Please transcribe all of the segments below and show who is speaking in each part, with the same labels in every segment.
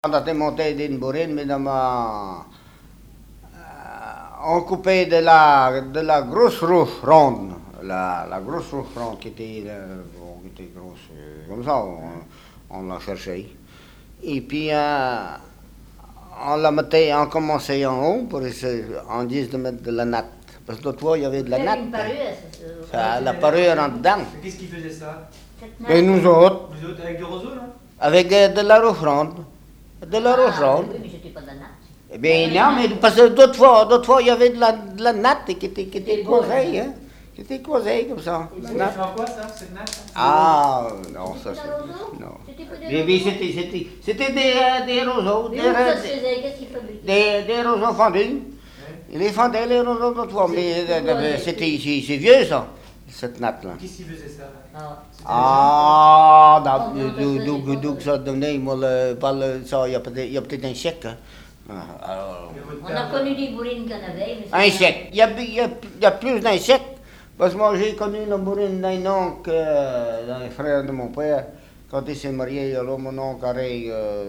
Speaker 1: On a démonté d'une bourrine, mais on coupait de la grosse roue ronde, la grosse roue ronde qui était grosse, comme ça, on l'a cherché. Et puis, on la mettait, on commençait en haut, on dit de mettre de la natte. Parce que l'autre fois, il y avait de la natte. La parure en dedans.
Speaker 2: Qu'est-ce qui faisait ça?
Speaker 1: Et nous autres,
Speaker 2: Avec du roseau, là?
Speaker 1: avec de la roue ronde. De la roue ronde.
Speaker 3: Oui, mais c'était pas de la natte.
Speaker 1: Eh bien, non, mais parce que d'autres fois, il y avait de la natte qui était causée, hein. Qui était causée comme ça.
Speaker 2: Ça
Speaker 1: La natte.
Speaker 2: fait quoi, ça? Cette natte?
Speaker 1: Ah, non, ça
Speaker 3: C'était
Speaker 1: c'est.
Speaker 3: un roseau?
Speaker 1: Non.
Speaker 3: C'était pas des
Speaker 1: Mais oui, c'était des roseaux,
Speaker 3: Mais où ça se faisait? Qu'est-ce qu'il fabriquait?
Speaker 1: des roseaux fendus. Il les fendait, les roseaux d'autres fois, mais c'est vieux ça, cette natte-là.
Speaker 2: Qu'est-ce qui faisait ça?
Speaker 3: Ah.
Speaker 1: Ah, d'où
Speaker 3: C'était
Speaker 1: ça devenait, moi, ça, il y a peut-être un chèque. Hein. Alors,
Speaker 3: On a connu des bourrines qu'il y en avait. mais
Speaker 1: un
Speaker 3: c'est
Speaker 1: chèque. Il y a plus d'un chèque. Parce que moi, j'ai connu la bourrine d'un oncle, d'un frère de mon père. Quand il s'est marié, alors mon oncle avait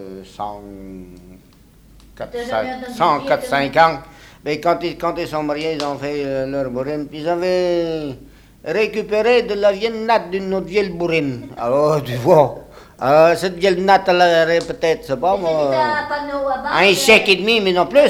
Speaker 1: 104-5 ans. Mais quand ils sont mariés, ils ont fait leur bourrine. Puis ils avaient récupéré de la vieille natte d'une autre vieille bourrine. Alors, tu vois, cette vieille natte, elle aurait peut-être, c'est pas
Speaker 3: mais c'était
Speaker 1: moi,
Speaker 3: un panneau à bande.
Speaker 1: un chèque et demi, mais non plus.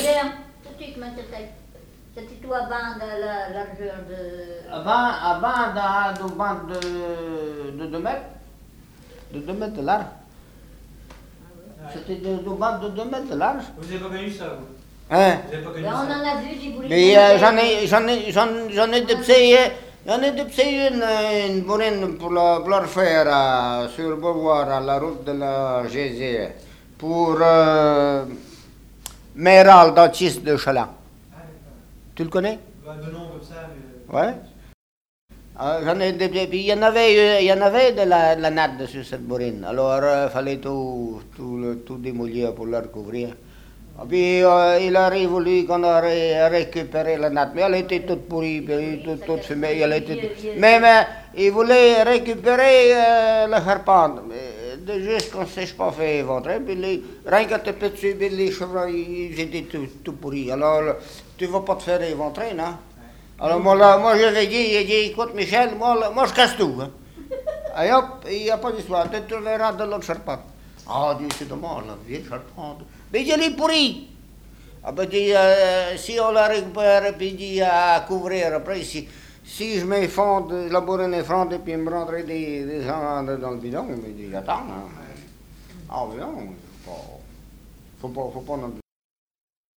Speaker 3: C'était tout à bande à la largeur de...
Speaker 1: Avant de 2 mètres. De 2 mètres de large. C'était de bande de 2 mètres de large.
Speaker 2: Vous n'avez pas connu ça, vous?
Speaker 1: Hein?
Speaker 2: Vous n'avez pas connu
Speaker 3: Ben, on
Speaker 2: ça?
Speaker 3: en a vu des bourrines.
Speaker 1: Mais j'en ai dépensé une bourrine pour la refaire sur le Beauvoir, à la route de la GZ, pour Méral, dentiste de Chaland.
Speaker 2: Ah, d'accord.
Speaker 1: Tu le connais?
Speaker 2: Bah, de nom comme ça, mais...
Speaker 1: Ouais. J'en ai puis il y en avait de la natte dessus cette bourrine. Alors, il fallait tout démolir pour la recouvrir. Et puis, il aurait voulu qu'on aurait récupéré la natte, mais elle était toute pourrie, puis toute fumée. Mais il voulait récupérer la charpente. Mais juste qu'on ne s'est pas fait éventrer, puis rien qu'à te péter dessus, puis les chevreuils, ils étaient tout pourris. Alors, tu ne vas pas te faire éventrer, non? Alors moi je lui ai dit, écoute Michel, moi je casse tout. Hein. Et hop, il n'y a pas d'histoire, tu trouveras de l'autre charpente. Ah, Dieu, c'est dommage, la vieille charpente. Mais il est pourri. Ah ben, si on la récupère, puis il dit à couvrir, après, si je mets fond, la bourrine est fronde, et puis il me rendrait des gens dans le bidon, il me dit, attends. Hein. Ah, mais non, faut pas non plus.